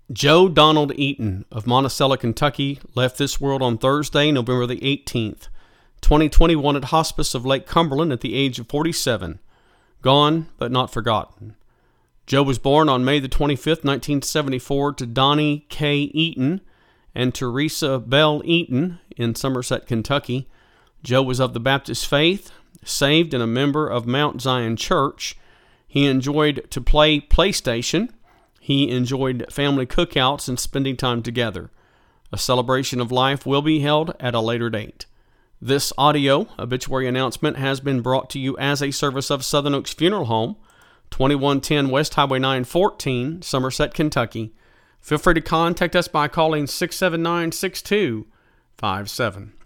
Joe Donald Eaton of Monticello, Kentucky, left this world on Thursday, November the 18th, 2021 at Hospice of Lake Cumberland at the age of 47. Gone, but not forgotten. Joe was born on May the 25th, 1974, to Donnie K. Eaton and Teresa Bell Eaton in Somerset, Kentucky. Joe was of the Baptist faith, saved and a member of Mount Zion Church. He enjoyed to play PlayStation. He enjoyed family cookouts and spending time together. A celebration of life will be held at a later date. This audio obituary announcement has been brought to you as a service of Southern Oaks Funeral Home, 2110 West Highway 914, Somerset, Kentucky. Feel free to contact us by calling 679-6257.